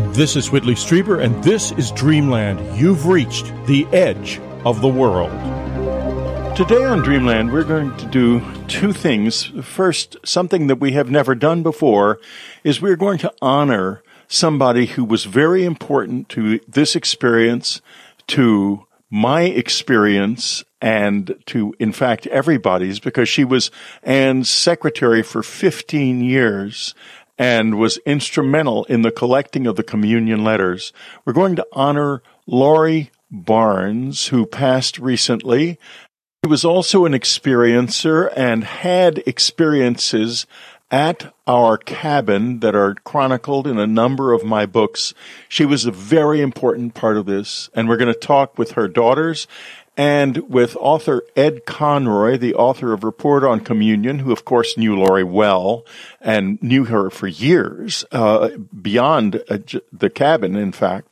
This is Whitley Strieber, and this is Dreamland. You've reached the edge of the world. Today on Dreamland, we're going to do two things. First, something that we have never done before is we're going to honor somebody who was very important to this experience, to my experience, and to, in fact, everybody's, because she was Anne's secretary for 15 years and was instrumental in the collecting of the communion letters. We're going to honor Laurie Barnes, who passed recently. He was also an experiencer and had experiences at our cabin that are chronicled in a number of my books. She was a very important part of this, and we're going to talk with her daughters and with author Ed Conroy, the author of Report on Communion, who, of course, knew Laurie well and knew her for years, beyond the cabin, in fact.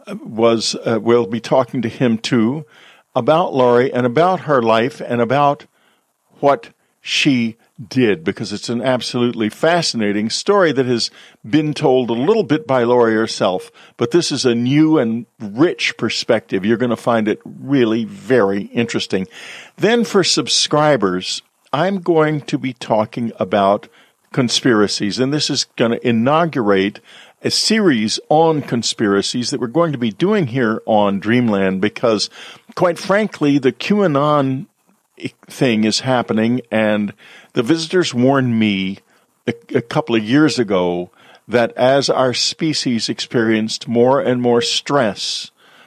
We'll be talking to him, too, about Laurie and about her life and about what she did, because it's an absolutely fascinating story that has been told a little bit by Laurie herself, but this is a new and rich perspective. You're going to find it really very interesting. Then for subscribers, I'm going to be talking about conspiracies, and this is going to inaugurate a series on conspiracies that we're going to be doing here on Dreamland, because quite frankly, the QAnon thing is happening, and the visitors warned me a couple of years ago that as our species experienced more and more stress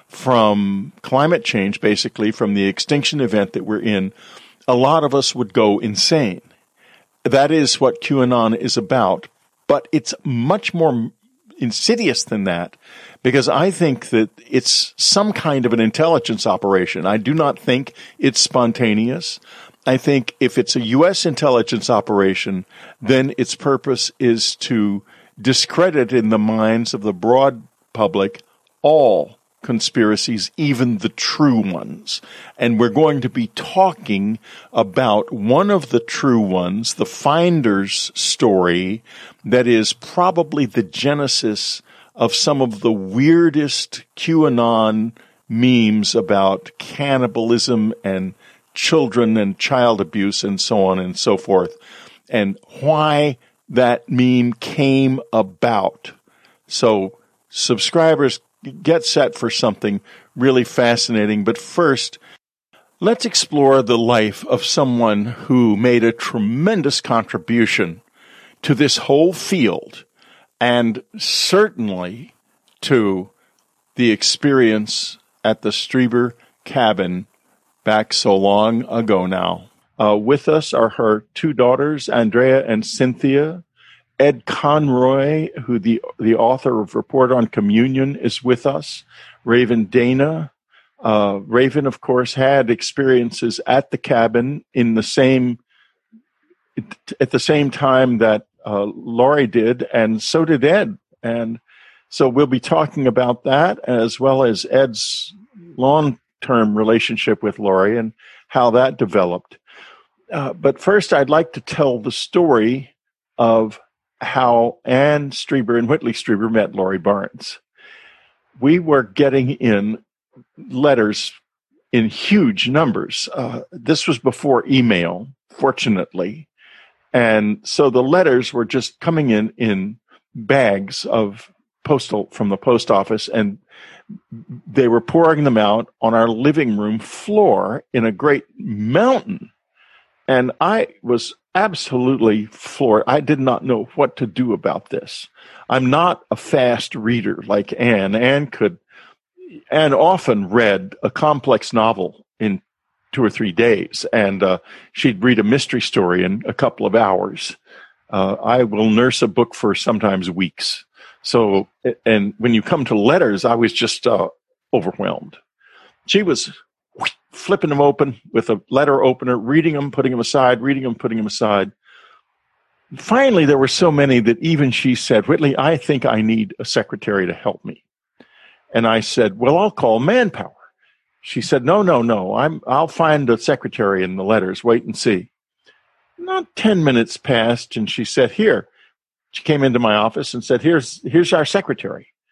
from climate change, basically from the extinction event that we're in, a lot of us would go insane. That is what QAnon is about, but it's much more insidious than that, because I think that it's some kind of an intelligence operation. I do not think it's spontaneous. I think if it's a U.S. intelligence operation, then its purpose is to discredit in the minds of the broad public all conspiracies, even the true ones. And we're going to be talking about one of the true ones, the Finders story, that is probably the genesis of some of the weirdest QAnon memes about cannibalism and children and child abuse and so on and so forth, and why that meme came about. So subscribers, get set for something really fascinating. But first, let's explore the life of someone who made a tremendous contribution to this whole field, and certainly to the experience at the Strieber cabin back so long ago now. With us are her two daughters, Andrea and Cynthia. Ed Conroy, who the author of Report on Communion, is with us. Raven Dana. Raven, of course, had experiences at the cabin at the same time that Laurie did, and so did Ed. And so we'll be talking about that, as well as Ed's long-term relationship with Laurie and how that developed. But first, I'd like to tell the story of how Anne Strieber and Whitley Strieber met Laurie Barnes. We were getting in letters in huge numbers. This was before email, fortunately. And so the letters were just coming in bags of postal from the post office, and they were pouring them out on our living room floor in a great mountain. And I was absolutely floored. I did not know what to do about this. I'm not a fast reader like Anne. Anne often read a complex novel in 2 or 3 days, and she'd read a mystery story in a couple of hours. I will nurse a book for sometimes weeks. So, and when you come to letters, I was just overwhelmed. She was flipping them open with a letter opener, reading them, putting them aside, reading them, putting them aside. Finally, there were so many that even she said, "Whitley, I think I need a secretary to help me." And I said, "Well, I'll call Manpower." She said, No. I'll find a secretary in the letters. Wait and see." Not 10 minutes passed, and she said, "Here." She came into my office and said, here's our secretary.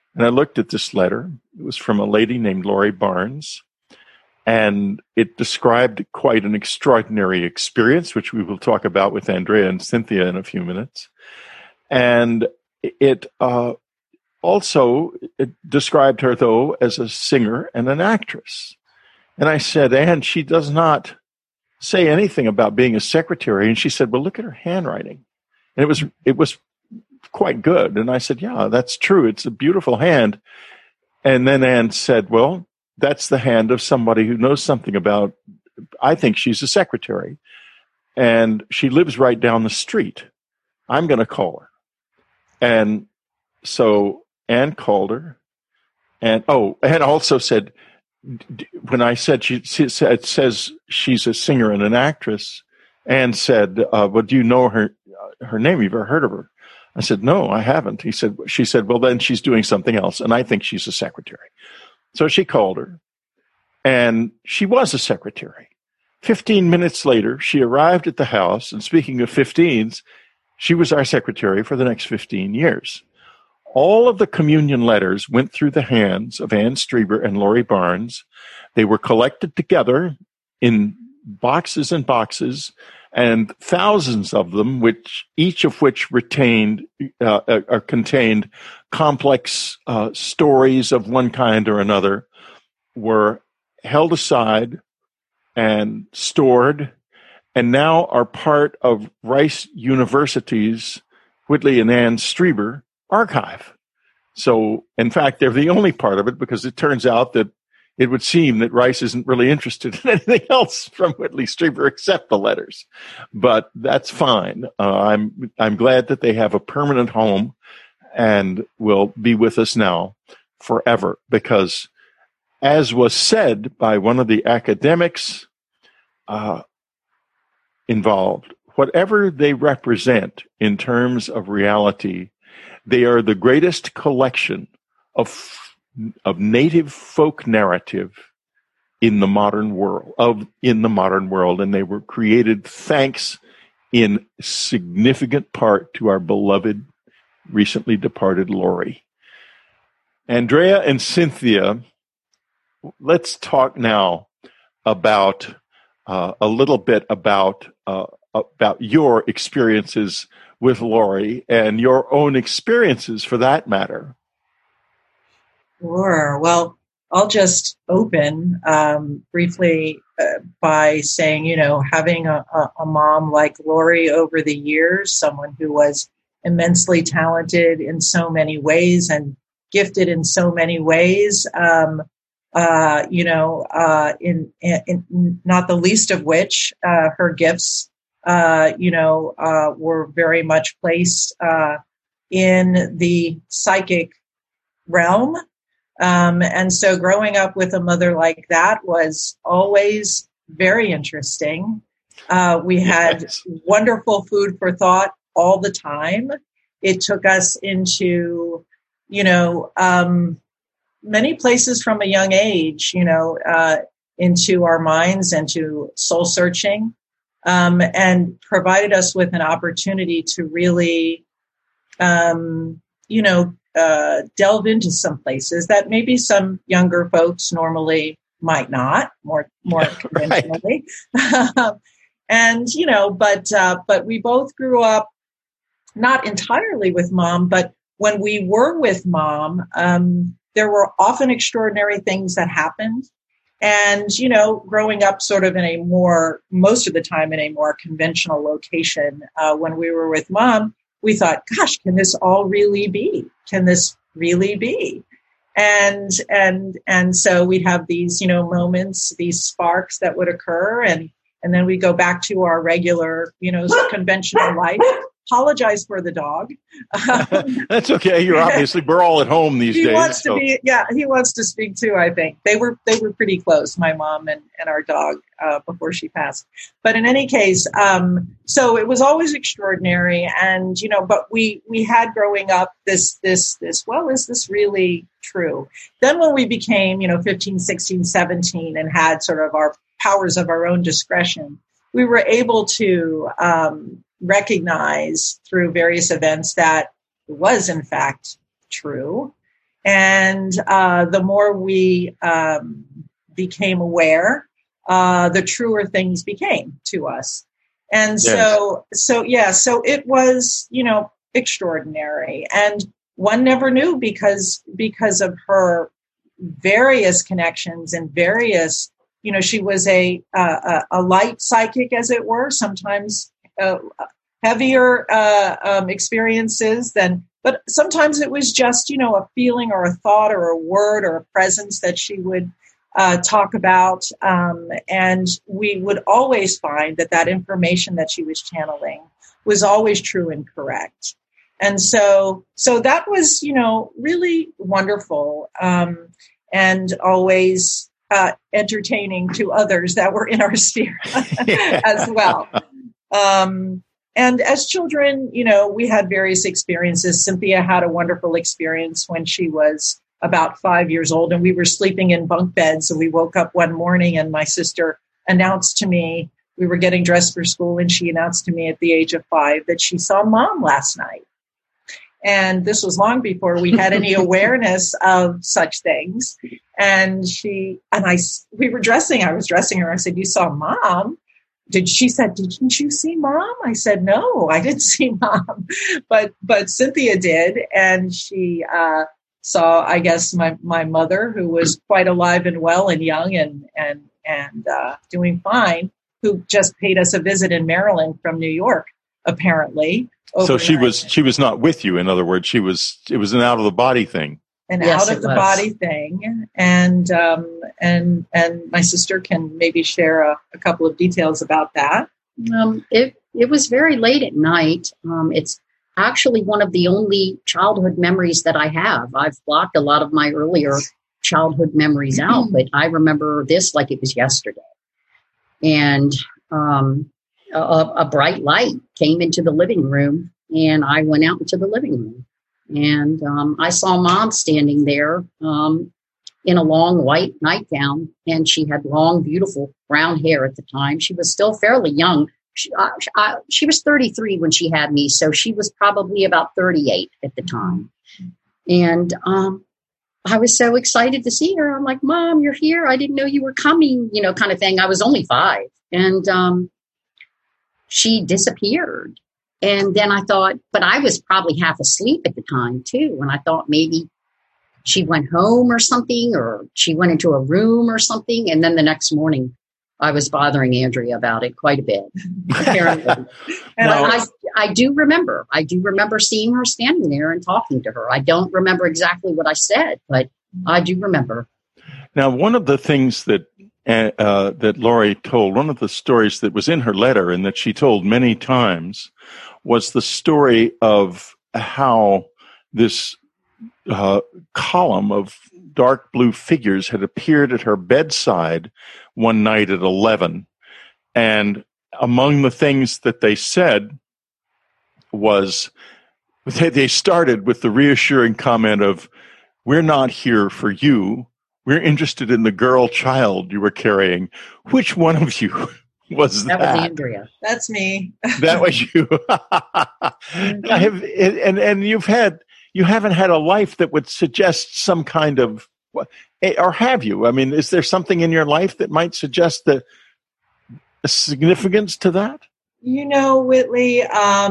And I looked at this letter. It was from a lady named Lori Barnes. And it described quite an extraordinary experience, which we will talk about with Andrea and Cynthia in a few minutes. And it also described her, though, as a singer and an actress. And I said, Anne, she does not say anything about being a secretary. And she said, well, look at her handwriting. And it was quite good. And I said, yeah, that's true. It's a beautiful hand. And then Anne said, well, that's the hand of somebody who knows something about, I think she's a secretary. And she lives right down the street. I'm going to call her. And so Anne called her. And Anne also said, when I said it says she's a singer and an actress, Anne said, well, do you know her name? You've ever heard of her? I said, no, I haven't. She said, well, then she's doing something else. And I think she's a secretary. So she called her, and she was a secretary. 15 minutes later, she arrived at the house, and speaking of 15s, she was our secretary for the next 15 years. All of the communion letters went through the hands of Anne Strieber and Lori Barnes. They were collected together in boxes and boxes, and thousands of them, each of which contained complex stories of one kind or another, were held aside and stored, and now are part of Rice University's Whitley and Anne Strieber archive. So, in fact, they're the only part of it, because it turns out that it would seem that Rice isn't really interested in anything else from Whitley Strieber except the letters. But that's fine. I'm glad that they have a permanent home and will be with us now forever, because, as was said by one of the academics involved, whatever they represent in terms of reality, they are the greatest collection of native folk narrative in the modern world, and they were created thanks in significant part to our beloved, recently departed Lori. Andrea and Cynthia, let's talk now about a little bit about your experiences with Lori and your own experiences, for that matter. Sure. Well, I'll just open briefly by saying, having a mom like Lori over the years, someone who was immensely talented in so many ways and gifted in so many ways, in not the least of which her gifts, were very much placed in the psychic realm. And so growing up with a mother like that was always very interesting. We had wonderful food for thought all the time. It took us into, many places from a young age, into our minds and to soul searching, and provided us with an opportunity to really, delve into some places that maybe some younger folks normally might not, more conventionally. And, but we both grew up not entirely with mom, but when we were with mom, there were often extraordinary things that happened. And, growing up sort of most of the time in a more conventional location, when we were with mom, we thought, gosh, can this all really be? Can this really be? And so we'd have these, moments, these sparks that would occur. And then we go back to our regular, conventional life. Apologize for the dog. That's okay. We're all at home these days. He wants to speak too, I think. They were pretty close, my mom and our dog, before she passed. But in any case, so it was always extraordinary. And, but we had growing up this, well, is this really true? Then when we became, 15, 16, 17 and had sort of our powers of our own discretion, we were able to, recognize through various events that it was in fact true. And the more we became aware, the truer things became to us. And so it was, extraordinary. And one never knew because of her various connections and various, she was a light psychic, as it were, sometimes heavier experiences but sometimes it was just, a feeling or a thought or a word or a presence that she would talk about. And we would always find that information that she was channeling was always true and correct. And so that was, really wonderful, and always entertaining to others that were in our sphere as well. And as children, we had various experiences. Cynthia had a wonderful experience when she was about 5 years old, and we were sleeping in bunk beds. And we woke up one morning, and my sister announced to me, we were getting dressed for school, and she announced to me at the age of 5 that she saw Mom last night. And this was long before we had any awareness of such things. And we were dressing. I was dressing her. I said, "You saw Mom?" She said, "Didn't you see Mom?" I said, "No, I didn't see Mom." But Cynthia did. And she saw, I guess, my mother, who was quite alive and well and young and doing fine, who just paid us a visit in Maryland from New York, apparently. So she was not with you. In other words, it was an out of the body thing. Out of the body thing. And my sister can maybe share a couple of details about that. It was very late at night. It's actually one of the only childhood memories that I have. I've blocked a lot of my earlier childhood memories out, but I remember this like it was yesterday. And a bright light came into the living room, and I went out into the living room. And I saw Mom standing there in a long white nightgown, and she had long, beautiful brown hair at the time. She was still fairly young. She was 33 when she had me, so she was probably about 38 at the time. And I was so excited to see her. I'm like, "Mom, you're here. I didn't know you were coming," kind of thing. I was only 5. And she disappeared. And then I thought, but I was probably half asleep at the time too. And I thought maybe she went home or something, or she went into a room or something. And then the next morning I was bothering Andrea about it quite a bit, apparently. But I do remember seeing her standing there and talking to her. I don't remember exactly what I said, but I do remember. Now, one of the things that Laurie told, one of the stories that was in her letter and that she told many times, was the story of how this column of dark blue figures had appeared at her bedside one night at 11. And among the things that they said was, they started with the reassuring comment of, "We're not here for you. We're interested in the girl child you were carrying." Which one of you was that? That was Andrea. That's me. That was you. And you haven't had a life that would suggest some kind of, or have you? I mean, is there something in your life that might suggest a significance to that? Whitley,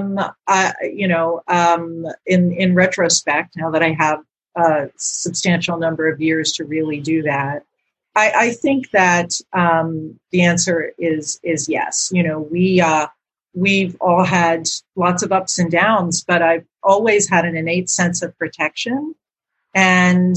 in retrospect, now that I have a substantial number of years to really do that, I think that the answer is yes. We've all had lots of ups and downs, but I've always had an innate sense of protection and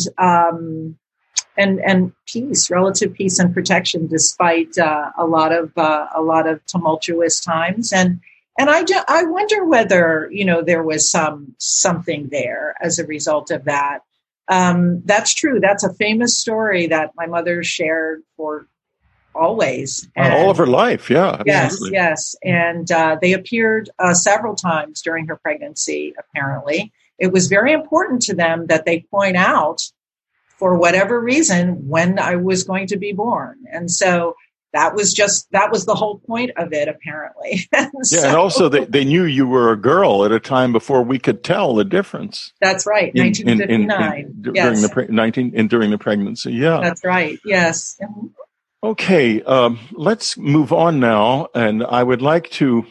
peace, relative peace and protection, despite a lot of tumultuous times. And I wonder whether there was something there as a result of that. That's true. That's a famous story that my mother shared for always. And all of her life, yeah. Absolutely. Yes. And they appeared several times during her pregnancy, apparently. It was very important to them that they point out, for whatever reason, when I was going to be born. And so that was the whole point of it, apparently. And also they knew you were a girl at a time before we could tell the difference. That's right, 1959. During the pregnancy. Yeah, that's right. Yes. Okay, let's move on now, and I would like to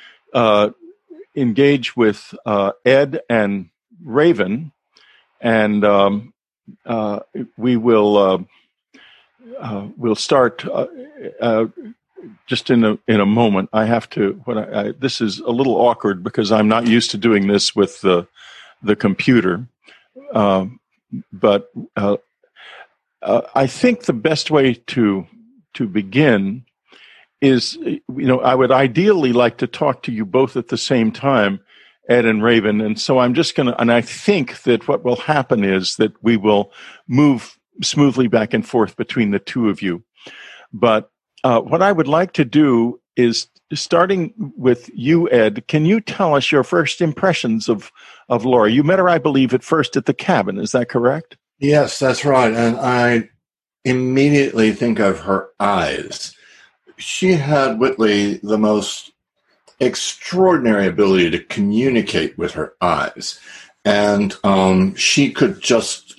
engage with Ed and Raven, and we will we'll start just in a moment. I have to. This is a little awkward because I'm not used to doing this with the computer, but I think the best way to begin is, I would ideally like to talk to you both at the same time, Ed and Raven. And so I'm just going to, and I think that what will happen is that we will move smoothly back and forth between the two of you. But what I would like to do is, starting with you, Ed, can you tell us your first impressions of Laurie? You met her, I believe, at first at the cabin. Is that correct? Yes, that's right. And I immediately think of her eyes. She had, Whitley, the most extraordinary ability to communicate with her eyes. And she could just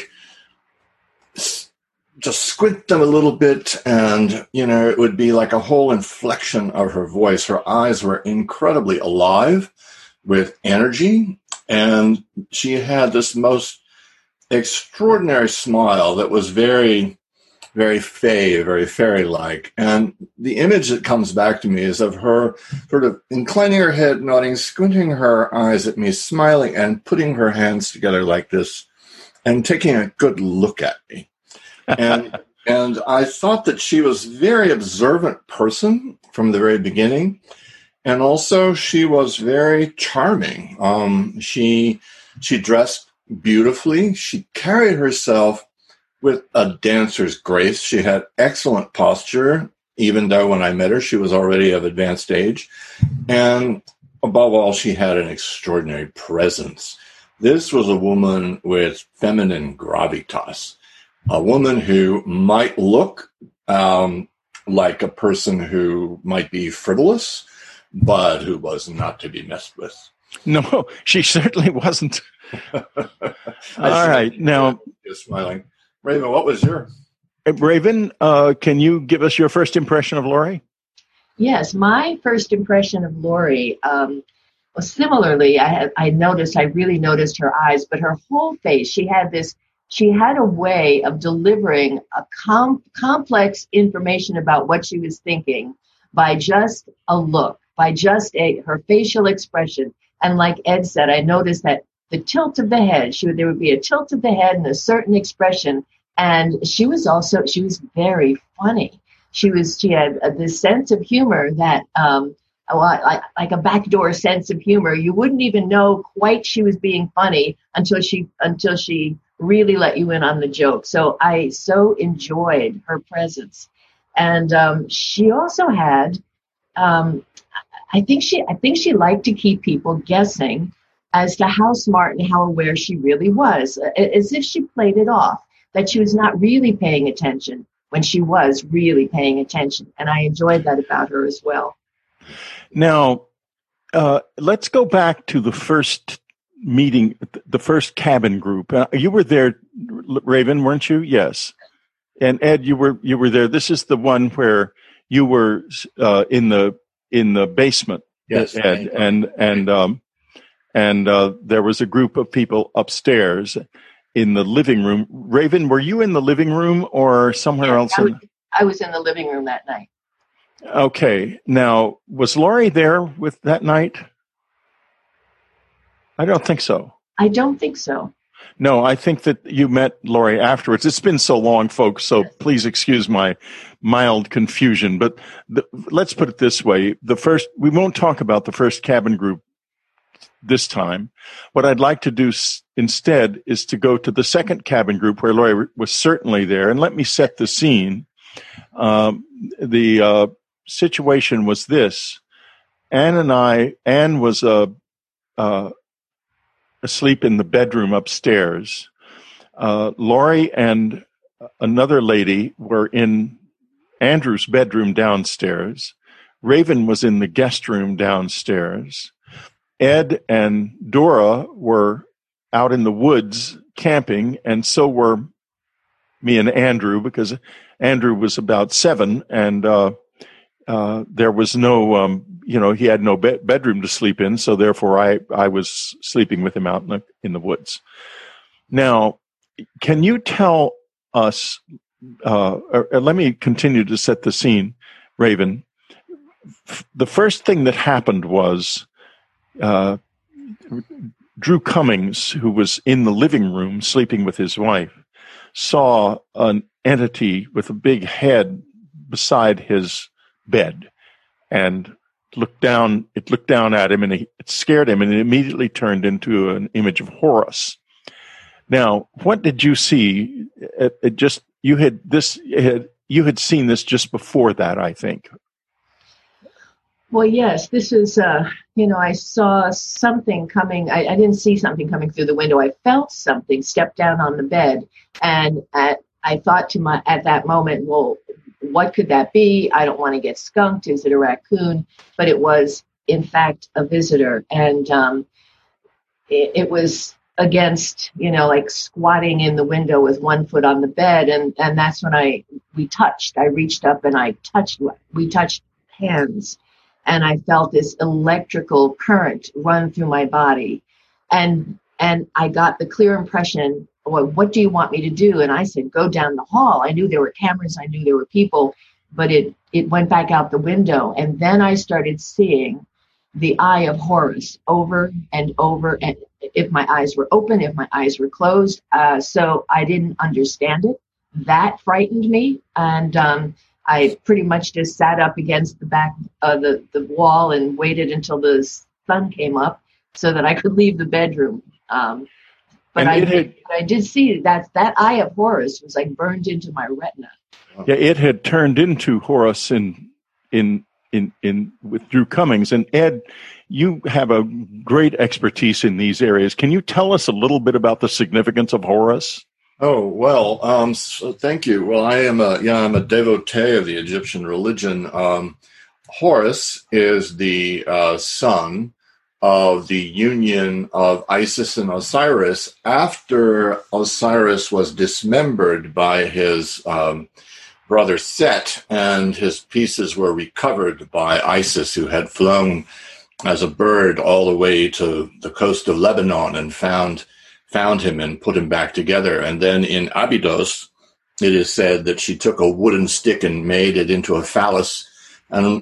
squint them a little bit, and, it would be like a whole inflection of her voice. Her eyes were incredibly alive with energy, and she had this most extraordinary smile that was very, very fey, very fairy-like. And the image that comes back to me is of her sort of inclining her head, nodding, squinting her eyes at me, smiling, and putting her hands together like this, and taking a good look at me. And I thought that she was a very observant person from the very beginning. And also she was very charming. She dressed beautifully. She carried herself with a dancer's grace. She had excellent posture, even though when I met her, she was already of advanced age. And above all, she had an extraordinary presence. This was a woman with feminine gravitas, a woman who might look like a person who might be frivolous, but who was not to be messed with. No, she certainly wasn't. All right. Now, just smiling. Raven, what was your? Raven, can you give us your first impression of Laurie? Yes, my first impression of Laurie, similarly, I really noticed her eyes, but her whole face, she had a way of delivering a complex information about what she was thinking by just a look, by just her facial expression. And like Ed said, I noticed that the tilt of the head, there would be a tilt of the head and a certain expression. And she was very funny. She had this sense of humor that, like a backdoor sense of humor. You wouldn't even know quite she was being funny until she really let you in on the joke. So I so enjoyed her presence. And she also had, I think she liked to keep people guessing as to how smart and how aware she really was, as if she played it off, that she was not really paying attention when she was really paying attention. And I enjoyed that about her as well. Now, let's go back to the first meeting, the first cabin group. You were there, Raven, weren't you? Yes. And Ed, you were there. This is the one where you were in the basement. Yes, Ed, and there was a group of people upstairs in the living room. Raven, were you in the living room or somewhere else? I was in the living room that night. Okay. Now, was Laurie there with that night? I don't think so. I don't think so. No, I think that you met Laurie afterwards. It's been so long, folks, so please excuse my mild confusion. But let's put it this way. We won't talk about the first cabin group this time. What I'd like to do instead is to go to the second cabin group where Laurie was certainly there. And let me set the scene. The situation was this. Anne was asleep in the bedroom upstairs. Laurie and another lady were in Andrew's bedroom downstairs. Raven was in the guest room downstairs. Ed and Dora were out in the woods camping, and so were me and Andrew, because Andrew was about 7, and there was no, he had no bedroom to sleep in, so therefore I was sleeping with him out in the woods. Now, can you tell us, or let me continue to set the scene, Raven. The first thing that happened was Drew Cummings, who was in the living room sleeping with his wife, saw an entity with a big head beside his bed and looked down at him, and it scared him, and it immediately turned into an image of Horus. Now, what did you see? You had seen this just before that, I think. Well, yes, this is, I saw something coming. I didn't see something coming through the window. I felt something step down on the bed. And I thought at that moment, well, what could that be? I don't want to get skunked. Is it a raccoon? But it was, in fact, a visitor. And it was against, like squatting in the window with one foot on the bed. And that's when we touched. I reached up and we touched hands. And I felt this electrical current run through my body. And I got the clear impression, well, what do you want me to do? And I said, go down the hall. I knew there were cameras. I knew there were people, but it went back out the window. And then I started seeing the eye of Horus over and over. And if my eyes were open, if my eyes were closed. So I didn't understand it. That frightened me. And I pretty much just sat up against the back of the wall and waited until the sun came up so that I could leave the bedroom. But I did see that eye of Horus was like burned into my retina. Yeah, it had turned into Horus in with Drew Cummings. And Ed, you have a great expertise in these areas. Can you tell us a little bit about the significance of Horus? Oh, well, so thank you. Well, I'm a devotee of the Egyptian religion. Horus is the son of the union of Isis and Osiris after Osiris was dismembered by his brother Set, and his pieces were recovered by Isis, who had flown as a bird all the way to the coast of Lebanon and found him and put him back together. And then in Abydos, it is said that she took a wooden stick and made it into a phallus and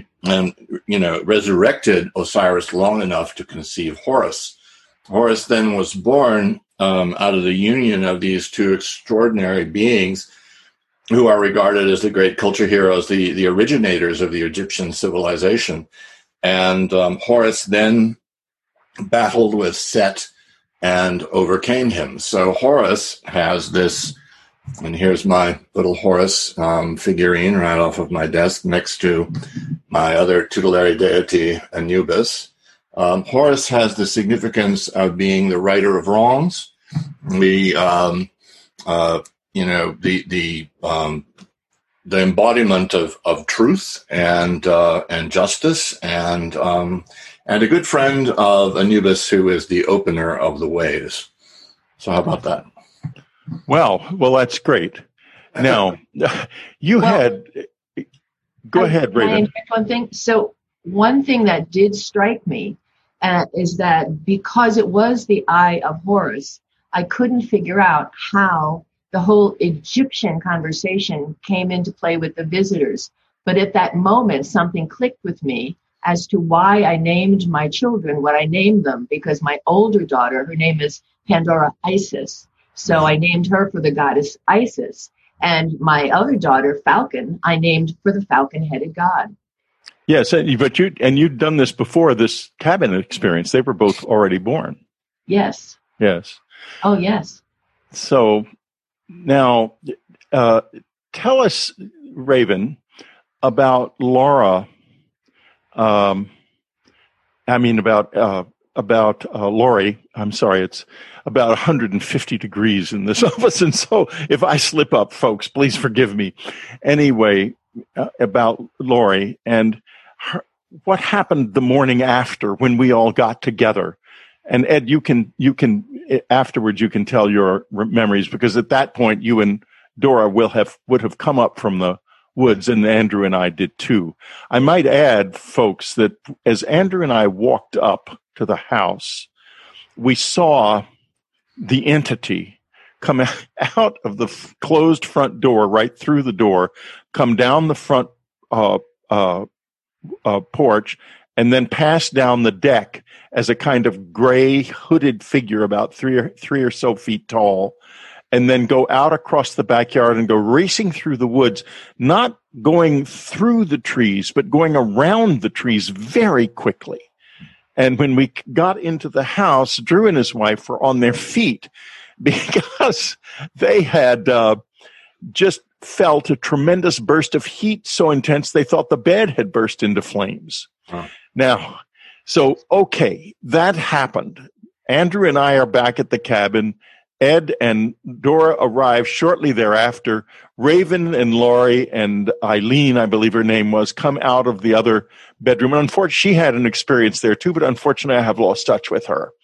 resurrected Osiris long enough to conceive Horus. Horus then was born out of the union of these two extraordinary beings who are regarded as the great culture heroes, the originators of the Egyptian civilization. And Horus then battled with Set and overcame him. So Horus has this, and here's my little Horus figurine right off of my desk next to my other tutelary deity, Anubis. Horus has the significance of being the righter of wrongs, the embodiment of truth and justice, and a good friend of Anubis, who is the opener of the ways. So how about that? Well, that's great. Now, go ahead, Raven. One thing. So one thing that did strike me is that because it was the eye of Horus, I couldn't figure out how the whole Egyptian conversation came into play with the visitors. But at that moment, something clicked with me as to why I named my children what I named them, because my older daughter, her name is Pandora Isis. So I named her for the goddess Isis. And my other daughter, Falcon, I named for the falcon-headed god. Yes, but you'd done this before this cabin experience. They were both already born. Yes. Yes. Oh, yes. So now tell us, Raven, about Laura. About Lori. I'm sorry, it's about 150 degrees in this office, and so if I slip up, folks, please forgive me. Anyway, about Lori and what happened the morning after when we all got together. And Ed, you can afterwards you can tell your memories, because at that point you and Dora would have come up from the woods, and Andrew and I did too. I might add, folks, that as Andrew and I walked up to the house, we saw the entity come out of the closed front door, right through the door, come down the front porch, and then pass down the deck as a kind of gray hooded figure about three or so feet tall, and then go out across the backyard and go racing through the woods, not going through the trees, but going around the trees very quickly. And when we got into the house, Drew and his wife were on their feet because they had just felt a tremendous burst of heat so intense they thought the bed had burst into flames. Huh. Now, so, okay, that happened. Andrew and I are back at the cabin. Ed and Dora arrived shortly thereafter. Raven and Lori and Eileen, I believe her name was, come out of the other bedroom. And unfortunately, she had an experience there too, but unfortunately, I have lost touch with her.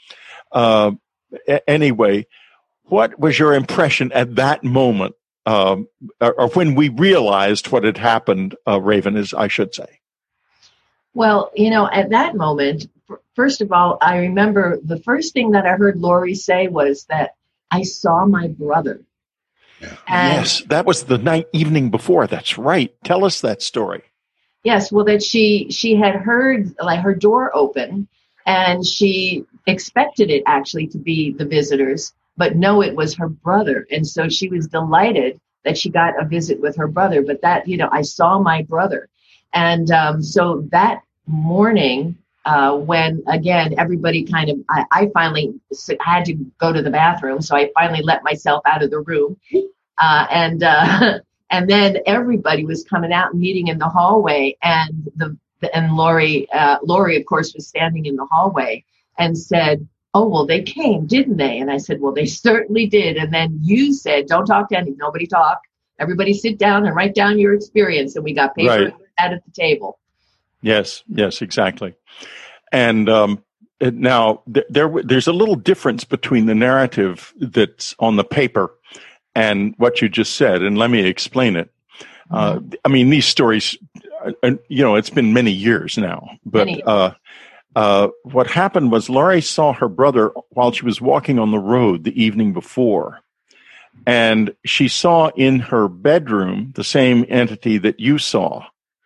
Anyway, what was your impression at that moment, or when we realized what had happened, Raven, as I should say? Well, at that moment, first of all, I remember the first thing that I heard Lori say was that I saw my brother. Yeah. Yes, that was the evening before. That's right. Tell us that story. Yes, well, that she had heard like her door open, and she expected it actually to be the visitors, but no, it was her brother. And so she was delighted that she got a visit with her brother. But that, I saw my brother. And so that morning, when, again, everybody kind of, I finally had to go to the bathroom, so I finally let myself out of the room. And then everybody was coming out and meeting in the hallway, and Lori, of course, was standing in the hallway and said, "Oh, well, they came, didn't they?" And I said, "Well, they certainly did." And then you said, "Don't talk to anyone, nobody talk. Everybody sit down and write down your experience." And we got paper right. and sat at the table. Yes, exactly. And now there's a little difference between the narrative that's on the paper and what you just said. And let me explain it. Mm-hmm. I mean, these stories, it's been many years now, but what happened was Laurie saw her brother while she was walking on the road the evening before. And she saw in her bedroom the same entity that you saw.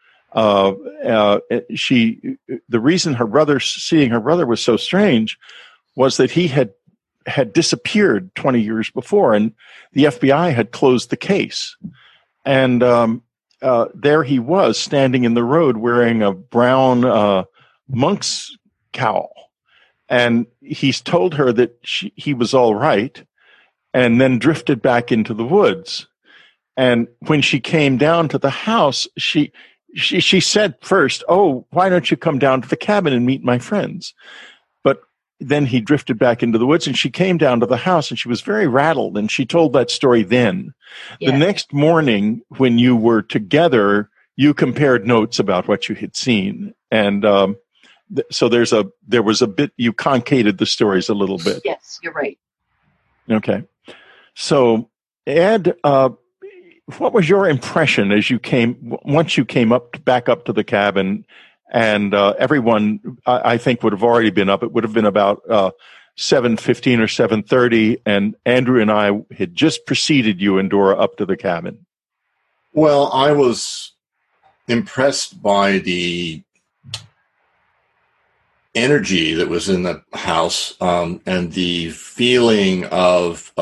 The reason seeing her brother was so strange was that he had disappeared 20 years before, and the FBI had closed the case. And there he was standing in the road wearing a brown monk's cowl. And he's told her that he was all right, and then drifted back into the woods. And when she came down to the house, she said first, "Oh, why don't you come down to the cabin and meet my friends?" But then he drifted back into the woods, and she came down to the house, and she was very rattled, and she told that story then. Yeah. The next morning, when you were together, you compared notes about what you had seen. And so there was a bit, you concated the stories a little bit. Yes, you're right. Okay. So, Ed, what was your impression once you came back up to the cabin, and everyone, I think, would have already been up. It would have been about 7:15 or 7:30, and Andrew and I had just preceded you and Dora up to the cabin. Well, I was impressed by the energy that was in the house, and the feeling of,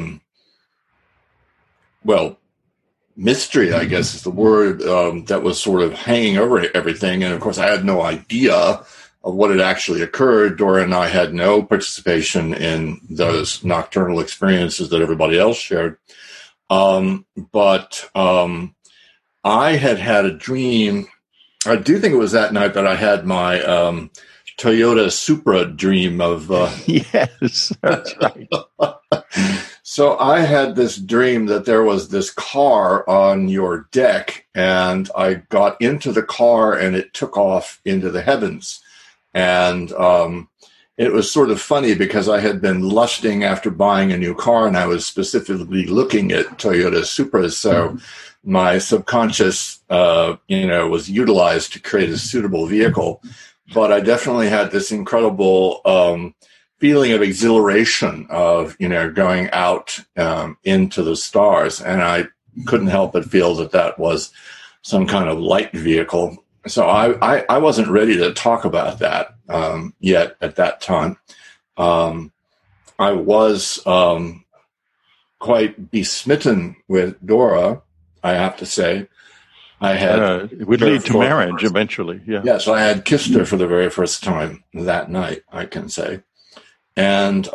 mystery, I guess is the word, that was sort of hanging over everything. And of course, I had no idea of what had actually occurred. Dora and I had no participation in those nocturnal experiences that everybody else shared. But I had a dream. I do think it was that night that I had my Toyota Supra dream of. Yes, that's right. So I had this dream that there was this car on your deck, and I got into the car and it took off into the heavens. And it was sort of funny because I had been lusting after buying a new car, and I was specifically looking at Toyota Supras. So my subconscious, was utilized to create a suitable vehicle. But I definitely had this incredible feeling of exhilaration of, going out into the stars. And I couldn't help but feel that was some kind of light vehicle. So I wasn't ready to talk about that yet at that time. I was quite besmitten with Dora, I have to say. I had it would lead to marriage eventually. Yeah. Yes, I had kissed her for the very first time that night, I can say. And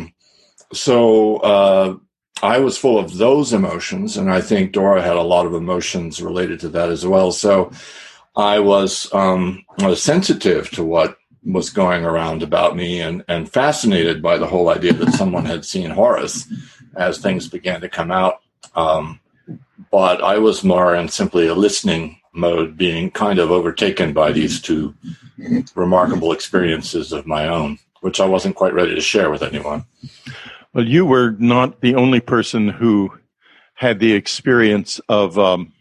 so I was full of those emotions, and I think Dora had a lot of emotions related to that as well. So I was sensitive to what was going around about me, and fascinated by the whole idea that someone had seen Horace as things began to come out. But I was more in simply a listening mode, being kind of overtaken by these two remarkable experiences of my own, which I wasn't quite ready to share with anyone. Well, you were not the only person who had the experience of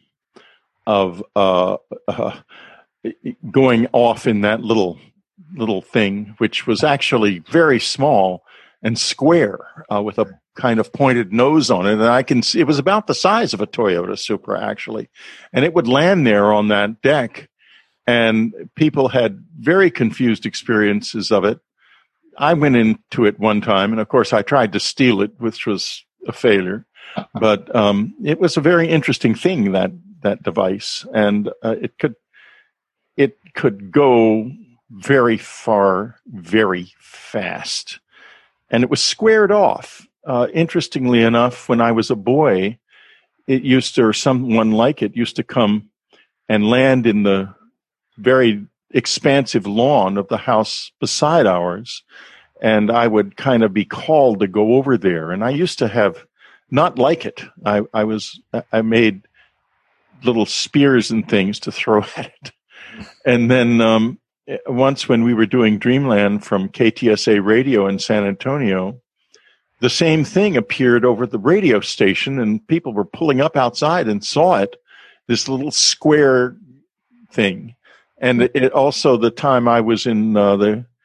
going off in that little thing, which was actually very small and square with a kind of pointed nose on it. And I can see it was about the size of a Toyota Supra, actually. And it would land there on that deck. And people had very confused experiences of it. I went into it one time, and of course I tried to steal it, which was a failure. But it was a very interesting thing, that device. And it could go very far, very fast. And it was squared off. Interestingly enough, when I was a boy, someone like it used to come and land in the very expansive lawn of the house beside ours. And I would kind of be called to go over there. And I used to have not like it. I made little spears and things to throw at it. And then once when we were doing Dreamland from KTSA radio in San Antonio, the same thing appeared over the radio station, and people were pulling up outside and saw it, this little square thing. And it also, the time I was in at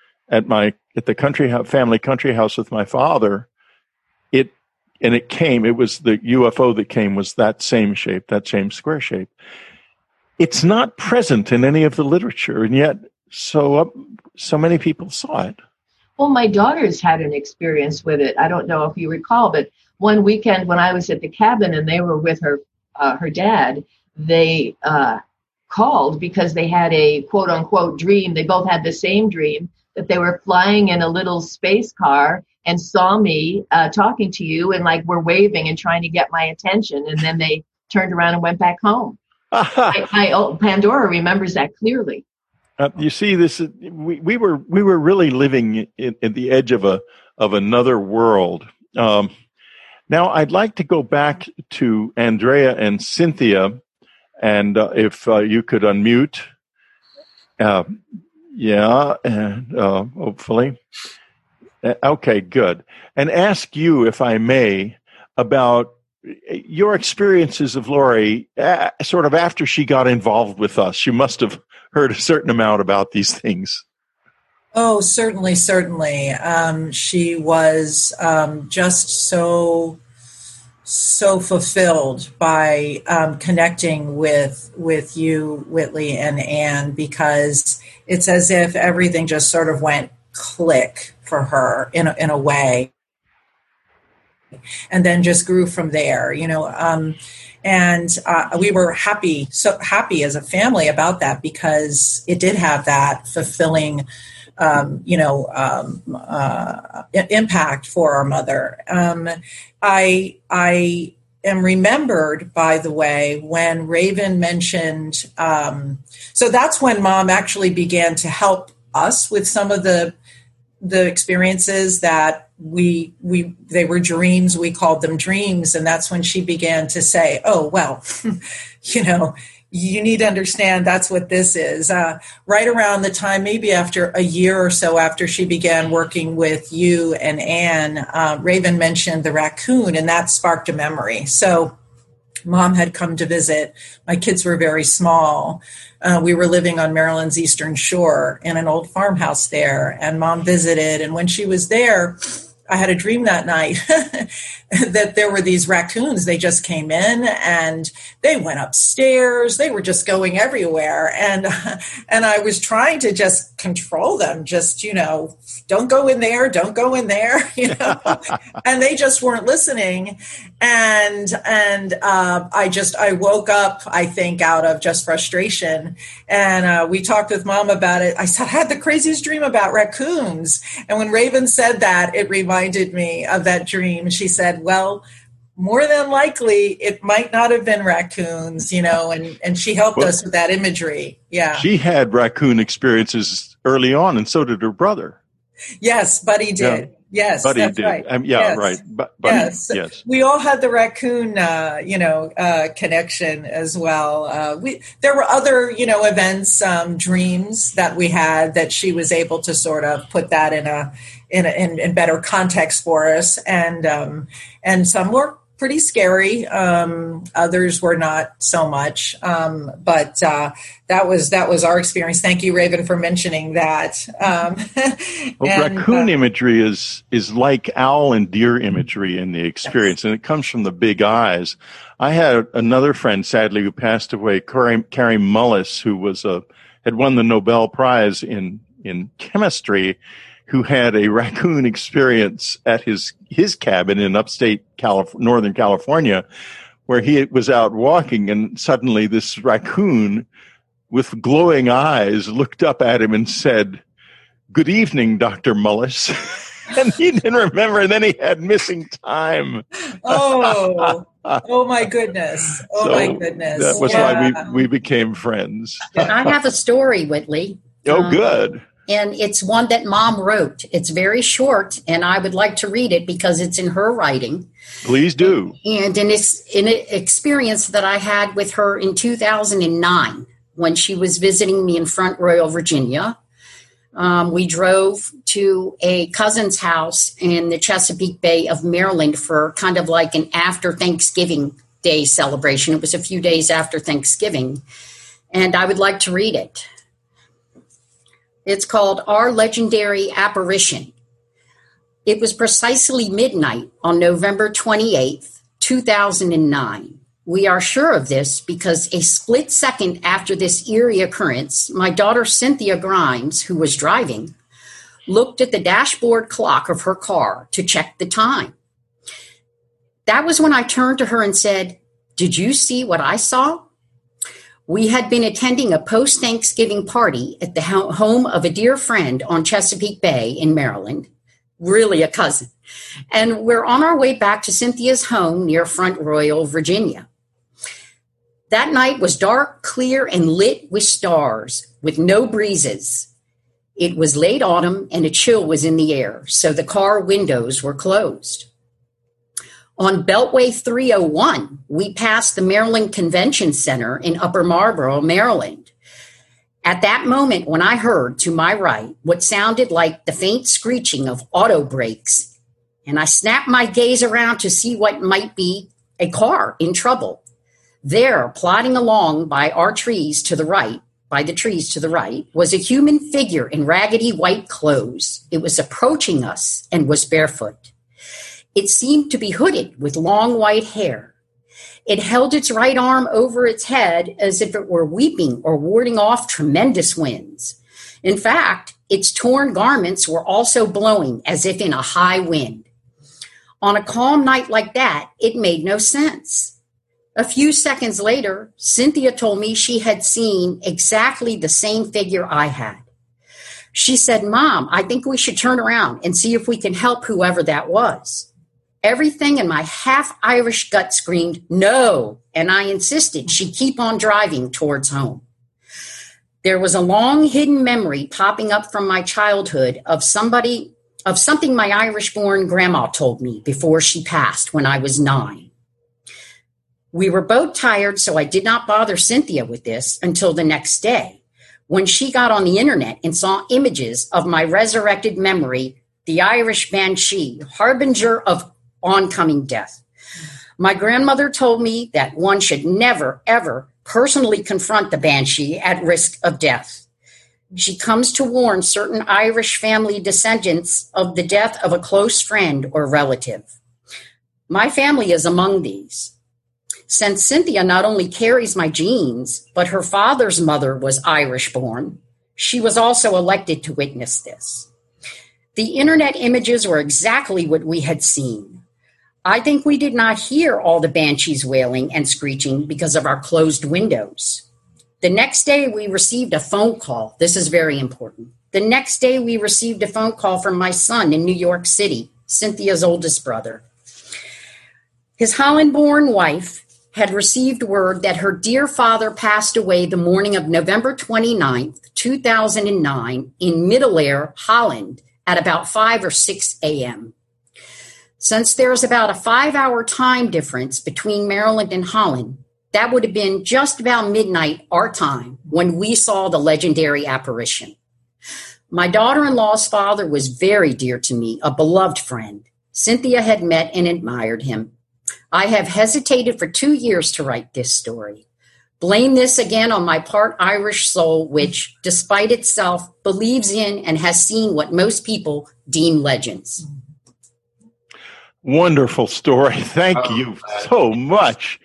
the family country house with my father, it was the UFO that came was that same shape, that same square shape. It's not present in any of the literature, and yet so many people saw it. Well, my daughters had an experience with it. I don't know if you recall, but one weekend when I was at the cabin and they were with her dad, they called because they had a quote unquote dream. They both had the same dream that they were flying in a little space car and saw me talking to you and were waving and trying to get my attention. And then they turned around and went back home. Pandora remembers that clearly. You see, we were really living at the edge of another world. Now, I'd like to go back to Andrea and Cynthia, and if you could unmute, hopefully, okay, good, and ask you, if I may, about your experiences of Laurie, sort of after she got involved with us. You must have heard a certain amount about these things. Oh, certainly. She was just so fulfilled by connecting with you, Whitley and Anne, because it's as if everything just sort of went click for her in a way, and then just grew from there. And we were so happy as a family about that, because it did have that fulfilling, impact for our mother. I am remembered, by the way, when Raven mentioned, so that's when Mom actually began to help us with some of the the experiences that they were dreams. We called them dreams. And that's when she began to say, oh, well, you need to understand that's what this is. Right around the time, maybe after a year or so after she began working with you and Anne, Raven mentioned the raccoon, and that sparked a memory. So Mom had come to visit. My kids were very small. We were living on Maryland's Eastern Shore in an old farmhouse there, and Mom visited. And when she was there, I had a dream that night that there were these raccoons. They just came in and they went upstairs. They were just going everywhere. And I was trying to just control them. Just, don't go in there. Don't go in there. And they just weren't listening. And I woke up, I think, out of just frustration. And we talked with Mom about it. I said, I had the craziest dream about raccoons. And when Raven said that, it reminded me of that dream. She said, well, more than likely, it might not have been raccoons, and she helped us with that imagery. Yeah. She had raccoon experiences early on, and so did her brother. Yes, Buddy did. Yeah. Yes, Buddy that's did. right. Yes. Right. Buddy, yes. We all had the raccoon, connection as well. There were other, events, dreams that we had that she was able to sort of put that in better context for us, and some were pretty scary. Others were not so much. But that was our experience. Thank you, Raven, for mentioning that. Raccoon imagery is like owl and deer imagery in the experience, and it comes from the big eyes. I had another friend, sadly, who passed away, Carrie Mullis, who had won the Nobel Prize in chemistry, who had a raccoon experience at his cabin in upstate Northern California, where he was out walking, and suddenly this raccoon with glowing eyes looked up at him and said, "Good evening, Dr. Mullis." And he didn't remember, and then he had missing time. Oh my goodness. My goodness. That was why we became friends. I have a story, Whitley. Oh, good. And it's one that Mom wrote. It's very short, and I would like to read it because it's in her writing. Please do. And in an experience that I had with her in 2009 when she was visiting me in Front Royal, Virginia. We drove to a cousin's house in the Chesapeake Bay of Maryland for kind of like an after Thanksgiving Day celebration. It was a few days after Thanksgiving, and I would like to read it. It's called Our Legendary Apparition. It was precisely midnight on November 28th, 2009. We are sure of this because a split second after this eerie occurrence, my daughter Cynthia Grimes, who was driving, looked at the dashboard clock of her car to check the time. That was when I turned to her and said, "Did you see what I saw?" We had been attending a post-Thanksgiving party at the home of a dear friend on Chesapeake Bay in Maryland, really a cousin. And we're on our way back to Cynthia's home near Front Royal, Virginia. That night was dark, clear, and lit with stars, with no breezes. It was late autumn and a chill was in the air, so the car windows were closed. On Beltway 301, we passed the Maryland Convention Center in Upper Marlboro, Maryland. At that moment, when I heard to my right what sounded like the faint screeching of auto brakes, and I snapped my gaze around to see what might be a car in trouble. There, plodding along by the trees to the right, was a human figure in raggedy white clothes. It was approaching us and was barefoot. It seemed to be hooded with long white hair. It held its right arm over its head as if it were weeping or warding off tremendous winds. In fact, its torn garments were also blowing as if in a high wind. On a calm night like that, it made no sense. A few seconds later, Cynthia told me she had seen exactly the same figure I had. She said, "Mom, I think we should turn around and see if we can help whoever that was." Everything in my half-Irish gut screamed, "No," and I insisted she keep on driving towards home. There was a long hidden memory popping up from my childhood of something my Irish-born grandma told me before she passed when I was 9. We were both tired, so I did not bother Cynthia with this until the next day, when she got on the internet and saw images of my resurrected memory, the Irish Banshee, harbinger of oncoming death. My grandmother told me that one should never, ever personally confront the Banshee at risk of death. She comes to warn certain Irish family descendants of the death of a close friend or relative. My family is among these. Since Cynthia not only carries my genes, but her father's mother was Irish-born, she was also elected to witness this. The internet images were exactly what we had seen. I think we did not hear all the banshees wailing and screeching because of our closed windows. The next day, we received a phone call. This is very important. The next day, we received a phone call from my son in New York City, Cynthia's oldest brother. His Holland-born wife had received word that her dear father passed away the morning of November 29th, 2009, in Middelleer, Holland, at about 5 or 6 a.m. Since there's about a 5-hour time difference between Maryland and Holland, that would have been just about midnight our time when we saw the legendary apparition. My daughter-in-law's father was very dear to me, a beloved friend. Cynthia had met and admired him. I have hesitated for 2 years to write this story. Blame this again on my part Irish soul, which, despite itself, believes in and has seen what most people deem legends. Wonderful story. Thank you so much.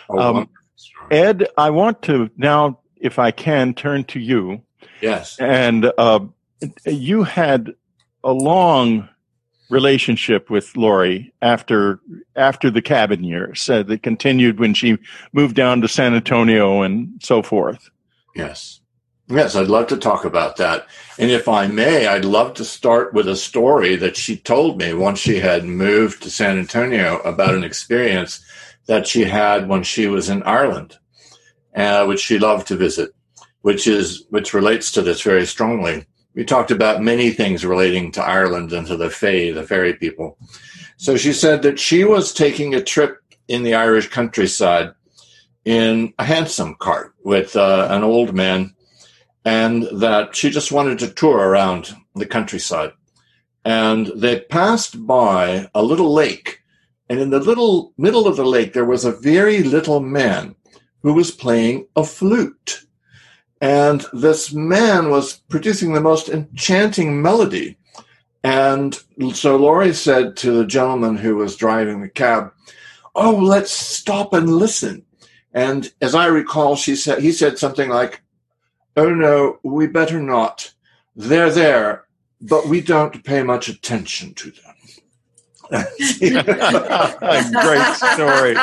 Ed, I want to now, if I can, turn to you. Yes. And you had a long relationship with Laurie after the cabin years that continued when she moved down to San Antonio and so forth. Yes. Yes, I'd love to talk about that. And if I may, I'd love to start with a story that she told me once she had moved to San Antonio about an experience that she had when she was in Ireland, which she loved to visit, which relates to this very strongly. We talked about many things relating to Ireland and to the Fae, the fairy people. So she said that she was taking a trip in the Irish countryside in a hansom cart with an old man, and that she just wanted to tour around the countryside. And they passed by a little lake, and in the little middle of the lake, there was a very little man who was playing a flute. And this man was producing the most enchanting melody. And so Laurie said to the gentleman who was driving the cab, "Oh, let's stop and listen." And as I recall, he said something like, "Oh, no, we better not. They're there, but we don't pay much attention to them." Great story.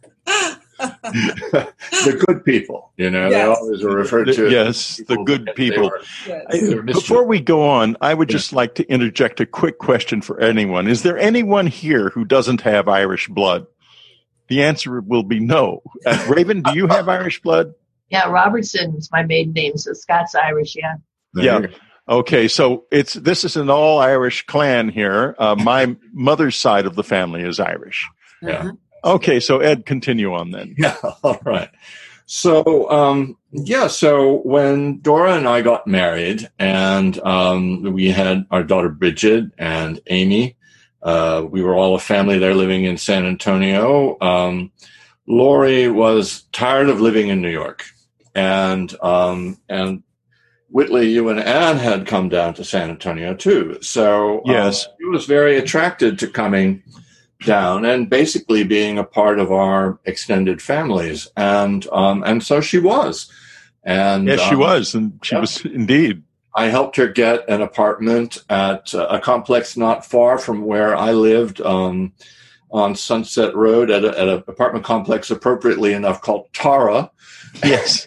The good people, yes. They always were referred to. Yes, the good people. Before we go on, I would just like to interject a quick question for anyone. Is there anyone here who doesn't have Irish blood? The answer will be no. Raven, do you have Irish blood? Yeah, Robertson's my maiden name, so Scots Irish, yeah. Yeah. Okay, so this is an all Irish clan here. My mother's side of the family is Irish. Yeah. Okay, so Ed, continue on then. Yeah, all right. So, so when Dora and I got married and we had our daughter Bridget and Amy, we were all a family there living in San Antonio. Laurie was tired of living in New York. And Whitley, you and Anne had come down to San Antonio too. So yes, she was very attracted to coming down and basically being a part of our extended families. And so she was. And yes, she was. And she was indeed. I helped her get an apartment at a complex not far from where I lived, on Sunset Road at an apartment complex, appropriately enough, called Tara. Yes.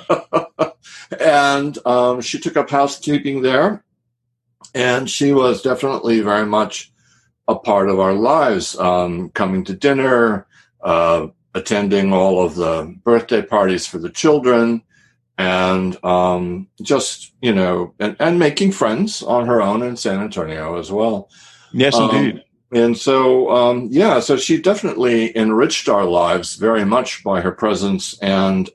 And she took up housekeeping there. And she was definitely very much a part of our lives, coming to dinner, attending all of the birthday parties for the children, and just, and making friends on her own in San Antonio as well. Yes, indeed. And so, so she definitely enriched our lives very much by her presence. And,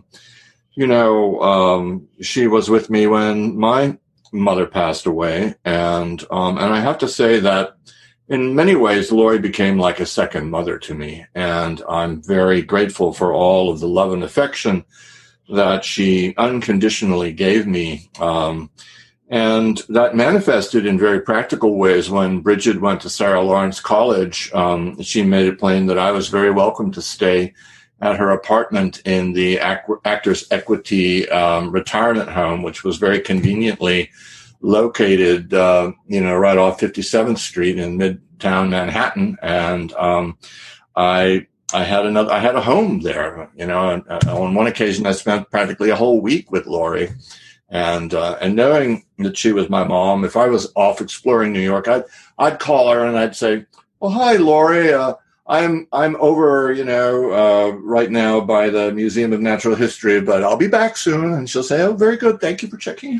she was with me when my mother passed away. And I have to say that in many ways, Lori became like a second mother to me. And I'm very grateful for all of the love and affection that she unconditionally gave me. And that manifested in very practical ways. When Bridget went to Sarah Lawrence College, she made it plain that I was very welcome to stay at her apartment in the Actors Equity retirement home, which was very conveniently located, right off 57th Street in Midtown Manhattan. And I had a home there, and on one occasion I spent practically a whole week with Lori. And knowing that she was my mom, if I was off exploring New York, I'd call her and I'd say, "Well, hi, Lori. I'm over, right now by the Museum of Natural History, but I'll be back soon." And she'll say, "Oh, very good. Thank you for checking."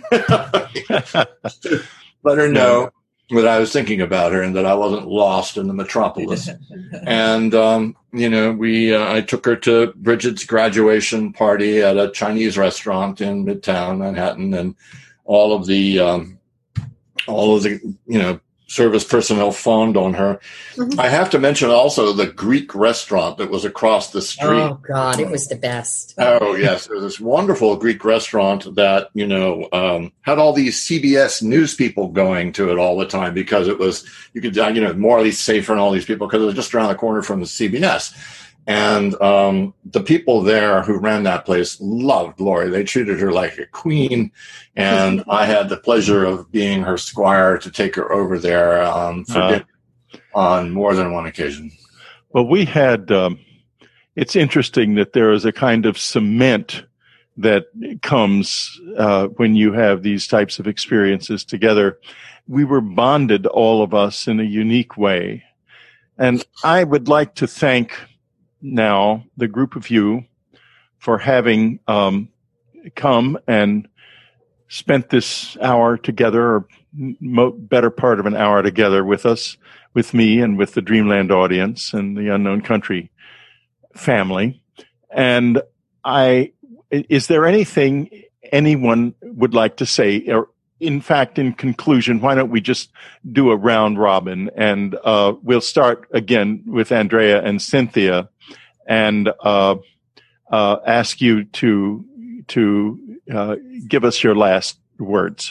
Let her know that I was thinking about her and that I wasn't lost in the metropolis. And, I took her to Bridget's graduation party at a Chinese restaurant in Midtown Manhattan, and all of the service personnel fawned on her. Mm-hmm. I have to mention also the Greek restaurant that was across the street. Oh, God, it was the best. Oh, yes. There was this wonderful Greek restaurant that, had all these CBS news people going to it all the time because it was, you could, morally safer and all these people because it was just around the corner from the CBS. And the people there who ran that place loved Lori. They treated her like a queen. And I had the pleasure of being her squire to take her over there for dinner on more than one occasion. Well, we had, it's interesting that there is a kind of cement that comes when you have these types of experiences together. We were bonded, all of us, in a unique way. And I would like to thank now the group of you for having come and spent this hour together, or better part of an hour together with us, with me and with the Dreamland audience and the Unknown Country family. And is there anything anyone would like to say? Or in fact, in conclusion, why don't we just do a round robin, and we'll start again with Andrea and Cynthia, and ask you to give us your last words.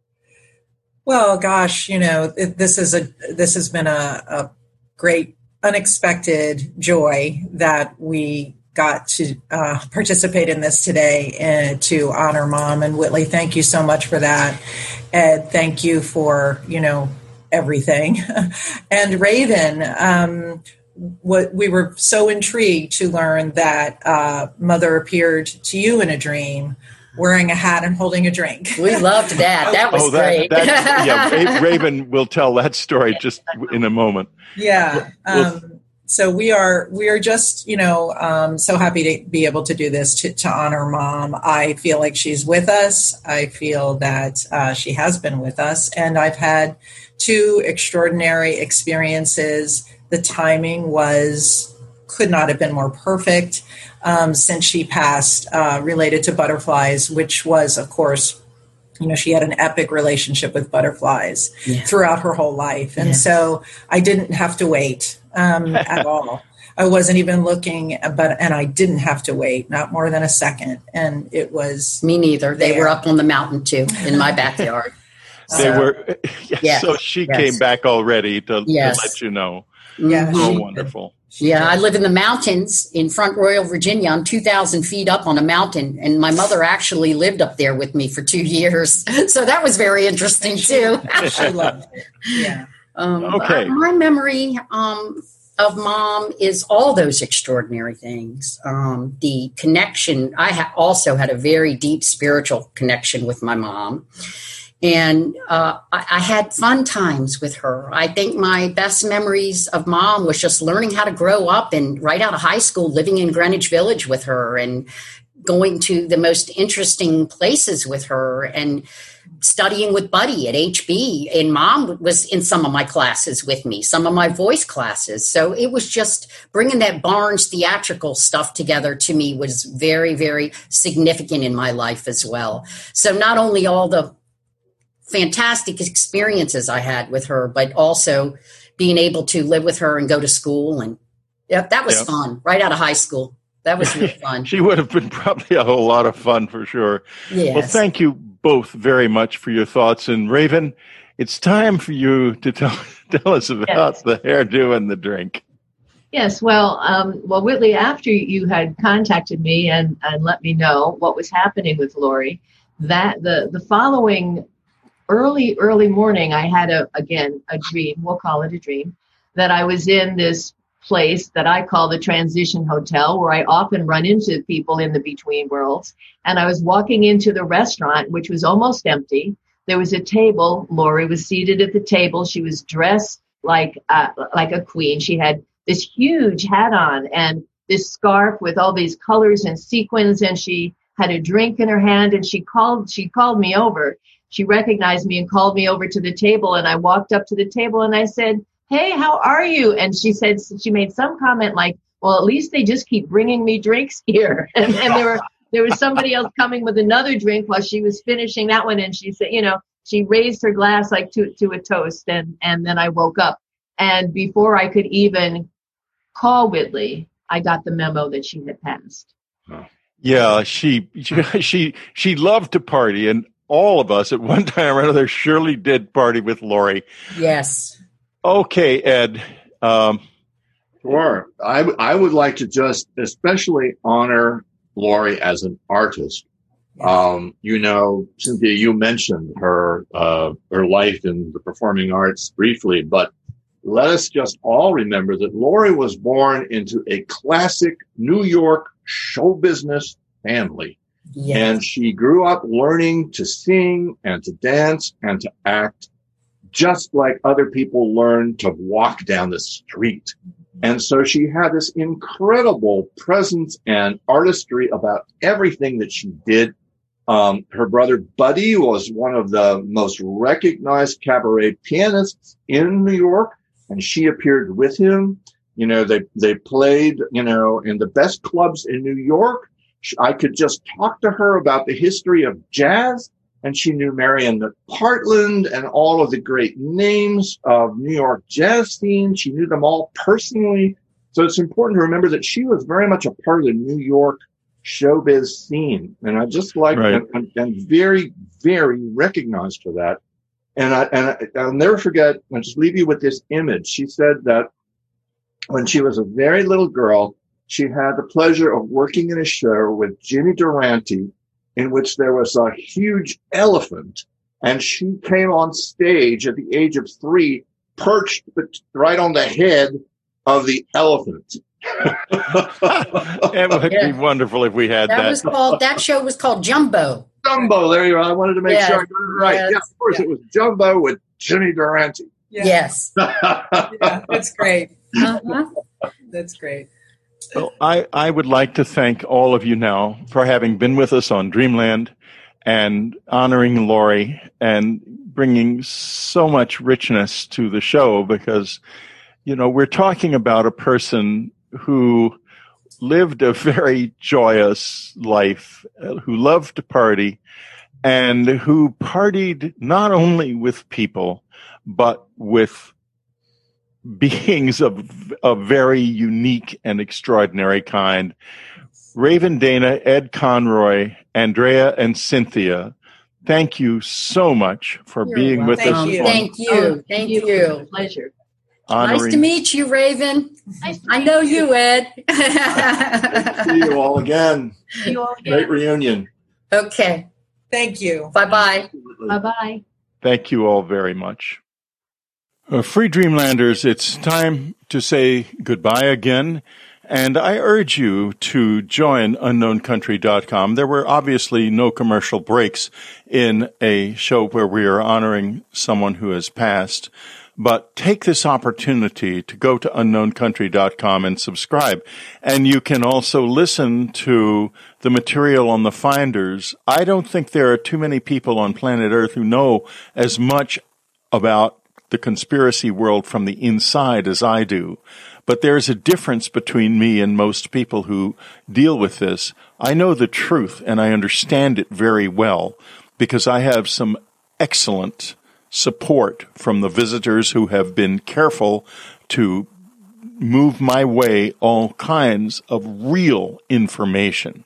Well, gosh, this has been a great unexpected joy that we got to participate in this today and to honor Mom. And Whitley, thank you so much for that. Ed, thank you for everything. And Raven, we were so intrigued to learn that Mother appeared to you in a dream wearing a hat and holding a drink. We loved that. That was great. Raven will tell that story just in a moment. Yeah. So we are just, so happy to be able to do this to honor Mom. I feel like she's with us. I feel that she has been with us. And I've had 2 extraordinary experiences. The timing could not have been more perfect since she passed, related to butterflies, which was, of course, she had an epic relationship with butterflies throughout her whole life. And so I didn't have to wait at all. I wasn't even looking, and I didn't have to wait, not more than a second. And it was... Me neither. They were up on the mountain, too, in my backyard. They were. So she came back already to let you know. Yeah. Oh, wonderful. Yeah, I live in the mountains in Front Royal, Virginia. I'm 2,000 feet up on a mountain, and my mother actually lived up there with me for 2 years. So that was very interesting, too. She loved it. Yeah. Okay. My memory of Mom is all those extraordinary things. The connection, I also had a very deep spiritual connection with my mom. And I had fun times with her. I think my best memories of Mom was just learning how to grow up, and right out of high school, living in Greenwich Village with her and going to the most interesting places with her and studying with Buddy at HB. And Mom was in some of my classes with me, some of my voice classes. So it was just bringing that Barnes theatrical stuff together to me was very, very significant in my life as well. So not only all the fantastic experiences I had with her, but also being able to live with her and go to school. And that was fun right out of high school. That was really fun. She would have been probably a whole lot of fun for sure. Yes. Well, thank you both very much for your thoughts. And Raven, it's time for you to tell us about the hairdo and the drink. Yes, well, Whitley, after you had contacted me and let me know what was happening with Lori, that the following early morning, I had a dream. We'll call it a dream, that I was in this place that I call the Transition Hotel, where I often run into people in the between worlds. And I was walking into the restaurant, which was almost empty. There was a table. Lori was seated at the table. She was dressed like a queen. She had this huge hat on and this scarf with all these colors and sequins. And she had a drink in her hand. And she called me over. She recognized me and called me over to the table. And I walked up to the table and I said, "Hey, how are you?" And she made some comment like, "Well, at least they just keep bringing me drinks here." And there was somebody else coming with another drink while she was finishing that one. And she said, she raised her glass like to a toast. And then I woke up. And before I could even call Whitley, I got the memo that she had passed. Yeah, she loved to party, and all of us at one time or another surely did party with Lori. Yes. Okay, Ed. Sure. I would like to just especially honor Lori as an artist. Cynthia, you mentioned her life in the performing arts briefly, but let us just all remember that Lori was born into a classic New York show business family. Yes. And she grew up learning to sing and to dance and to act, just like other people learn to walk down the street. And so she had this incredible presence and artistry about everything that she did. Her brother Buddy was one of the most recognized cabaret pianists in New York, and she appeared with him. They played, in the best clubs in New York. I could just talk to her about the history of jazz, and she knew Marion Partland and all of the great names of New York jazz scene. She knew them all personally. So it's important to remember that she was very much a part of the New York showbiz scene. And I just like and very, very recognized for that. And I'll never forget, I'll just leave you with this image. She said that when she was a very little girl, she had the pleasure of working in a show with Jimmy Durante, in which there was a huge elephant, and she came on stage at the age of 3, perched right on the head of the elephant. It would be wonderful if we had that. That show was called Jumbo. Jumbo, there you are. I wanted to make sure I got it right. Yes. Yeah, of course, it was Jumbo with Jimmy Durante. Yeah. Yes. That's great. Uh-huh. That's great. Well, I would like to thank all of you now for having been with us on Dreamland and honoring Lori and bringing so much richness to the show because, we're talking about a person who lived a very joyous life, who loved to party, and who partied not only with people, but with beings of a very unique and extraordinary kind. Raven Dana, Ed Conroy, Andrea, and Cynthia, thank you so much for being with us. Thank you. Thank you. It was a pleasure. Nice to meet you, Raven. I know you, Ed. See you all again. Great reunion. Okay. Thank you. Bye-bye. Bye-bye. Thank you all very much. Free Dreamlanders, it's time to say goodbye again, and I urge you to join UnknownCountry.com. There were obviously no commercial breaks in a show where we are honoring someone who has passed, But take this opportunity to go to unknowncountry.com and subscribe. And you can also listen to the material on the Finders. I don't think there are too many people on planet Earth who know as much about the conspiracy world from the inside as I do. But there's a difference between me and most people who deal with this. I know the truth and I understand it very well because I have some excellent support from the visitors who have been careful to move my way all kinds of real information.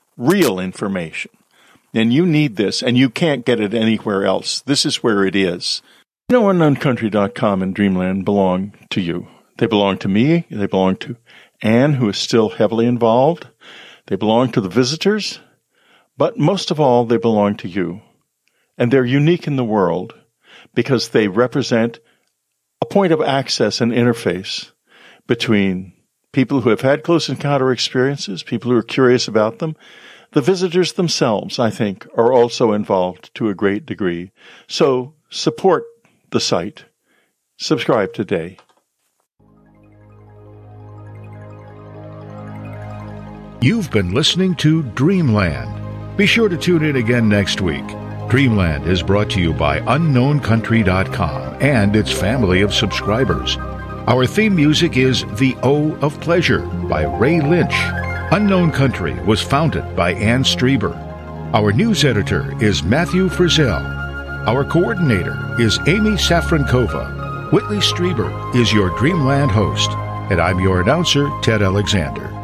And you need this, and you can't get it anywhere else. This is where it is. UnknownCountry.com and Dreamland belong to you. They belong to me. They belong to Anne, who is still heavily involved. They belong to the visitors. But most of all, they belong to you. And they're unique in the world because they represent a point of access and interface between people who have had close encounter experiences, people who are curious about them. The visitors themselves, I think, are also involved to a great degree. So support the site. Subscribe today. You've been listening to Dreamland. Be sure to tune in again next week. Dreamland is brought to you by UnknownCountry.com and its family of subscribers. Our theme music is The O of Pleasure by Ray Lynch. Unknown Country was founded by Ann Strieber. Our news editor is Matthew Frizzell. Our coordinator is Amy Safrankova. Whitley Strieber is your Dreamland host, and I'm your announcer, Ted Alexander.